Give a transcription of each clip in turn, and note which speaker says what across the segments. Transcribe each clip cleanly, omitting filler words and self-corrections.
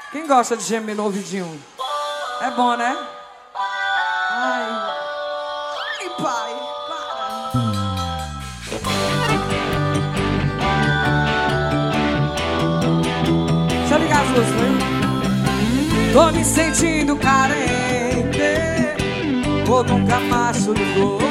Speaker 1: Quem gosta de gemer no ouvidinho? É bom, né? Ai, ai, pai, para. Deixa eu ligar as luzes, né? Tô me sentindo carente, ou nunca mais tu ligou.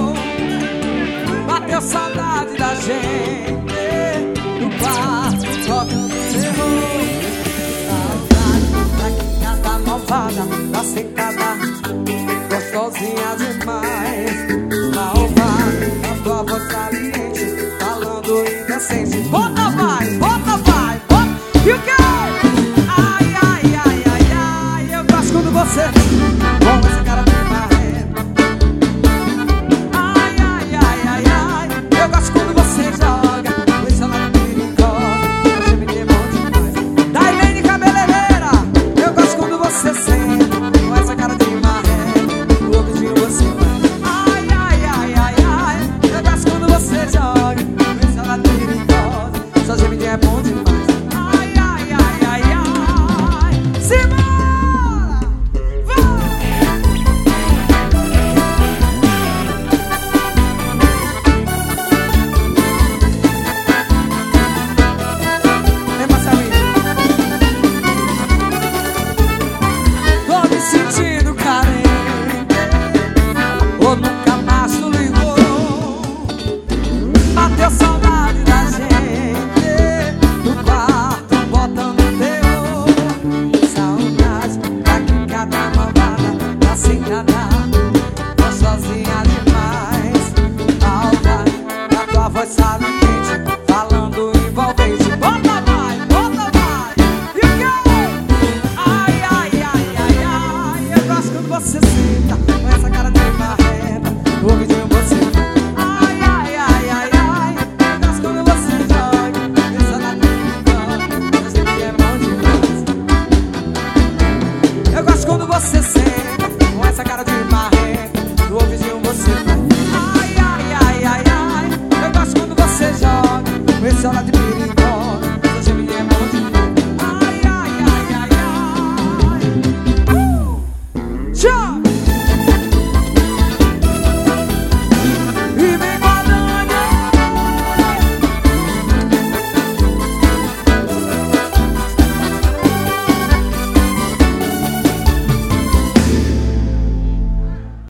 Speaker 1: Bateu saudade da gente no quarto, tocando terror. Saudade da malvada, da secada, gostosinha demais. Malvada, a tua voz saliente, falando indecente. Bota vai, bota vai, bota. E o que? Ai, ai, ai, ai, ai. Eu gosto quando você com essa cara de marreta. Ai, ai, ai, ai, ai. Eu gosto quando você joga com esse lado de misericórdia. Você me deu bom demais. Dailene cabeleireira, eu gosto quando você senta com essa cara de marreta. O ouvidinho você vai. Ai, ai, ai, ai, ai. Eu gosto quando você joga com esse lado de misericórdia. Sua gemidinha é bom demais. Ai, ai, ai, ai, ai. Simbora! Vai! Vem, Marcelinho. Tô me sentindo carente, ou nunca mais tu ligou. Bateu saudade da gente no quarto, botando terror. Saudade da quicada malvada, da sentada, gostosinha demais. Saudade da tua voz saliente, falando envolvente. Bota vai, bota vai. E o que? Ai, ai, ai, ai, ai. Eu gosto quando você senta com essa cara de marreta. No ouvidinho você vai. Ai, ai, ai, ai, ai. Eu gosto quando você joga essa na tua. Eu sei que é bom demais. Eu gosto quando você senta com essa cara de marreta. No ouvidinho você vai. Ai, ai, ai, ai, ai. Eu gosto quando você joga com esse olhar de